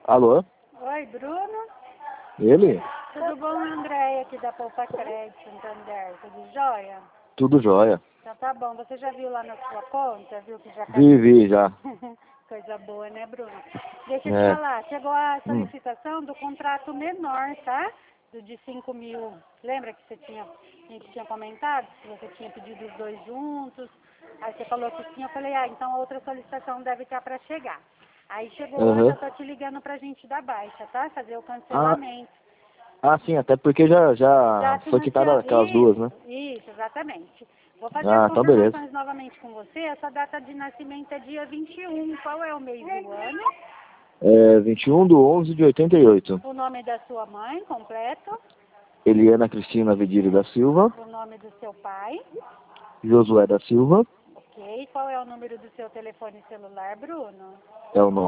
Alô? Oi, Bruno? Ele? Tudo bom, Andréia, aqui da Poupa Crédito, Santander? Tudo jóia? Tudo jóia. Então tá bom. Você já viu lá na sua conta? Viu que já Vi, já. Coisa boa, né, Bruno? Deixa eu te É. falar. Chegou a solicitação do contrato menor, tá? Do de 5 mil. Lembra que a gente tinha comentado que você tinha pedido os dois juntos? Aí você falou que tinha. Eu falei, então a outra solicitação deve estar para chegar. Aí chegou hoje, eu tô te ligando pra gente dar baixa, tá? Fazer o Ah, cancelamento. sim, até porque já Já foi quitada aquelas duas, né? Isso, exatamente. Vou fazer as Ah, então beleza. confirmações novamente com você. Essa data de nascimento é dia 21. Qual é o mês do ano? É 21/11/88. O nome da sua mãe, completo. Eliana Cristina Vidiri da Silva. O nome do seu pai. Josué da Silva. Ok. Qual é o número do seu telefone celular, Bruno? É o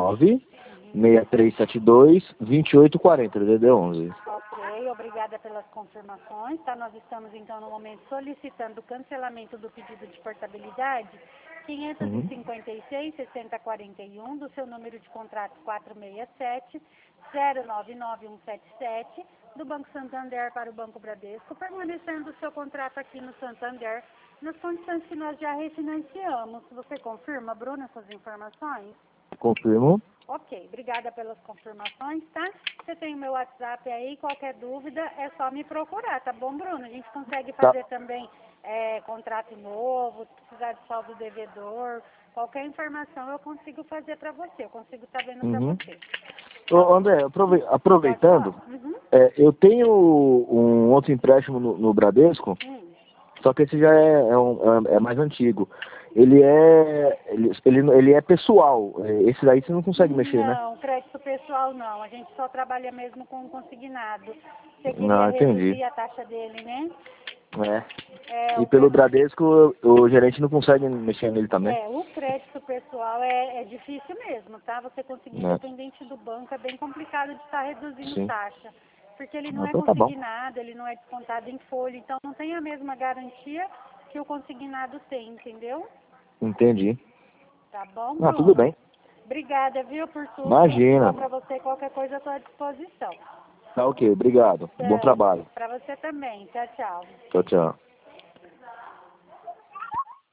96372-2840, DD11. Ok, obrigada pelas confirmações. Tá? Nós estamos, então, no momento solicitando o cancelamento do pedido de portabilidade 556-6041, do seu número de contrato 467-099177, do Banco Santander para o Banco Bradesco, permanecendo o seu contrato aqui no Santander, nas condições que nós já refinanciamos. Você confirma, Bruno, essas informações? Confirmo. Ok, obrigada pelas confirmações, tá? Você tem o meu WhatsApp aí, qualquer dúvida é só me procurar, tá bom, Bruno? A gente consegue Tá. fazer também contrato novo, se precisar de saldo devedor, qualquer informação eu consigo fazer para você, eu consigo estar vendo para você. Ô, André, aproveitando, eu tenho um outro empréstimo no Bradesco, só que esse já é mais antigo. Ele é pessoal. Esse daí você não consegue mexer, né? Não, crédito pessoal não, a gente só trabalha mesmo com consignado. Você queria Não, entendi. reduzir a taxa dele, né? E pelo Bradesco, o gerente não consegue mexer nele também. O crédito pessoal é difícil mesmo, tá? Você conseguir, independente do banco, é bem complicado de estar reduzindo taxa. Porque ele não é Então tá bom. consignado, ele não é descontado em folha, então não tem a mesma garantia que o consignado tem, entendeu? Entendi. Tá bom, Ah, tudo Bruno? bem. Obrigada, viu, por tudo. Imagina. Para você, qualquer coisa, eu estou à disposição. Tá ok, obrigado. Bom trabalho. Para você também. Tchau, tchau. Tchau, tchau.